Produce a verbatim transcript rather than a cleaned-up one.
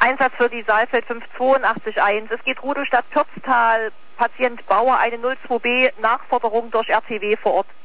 Einsatz für die Saalfeld fünf zwei acht eins. Es geht Rudolstadt Pürztal, Patient Bauer, eine null zwei B, Nachforderung durch R T W vor Ort.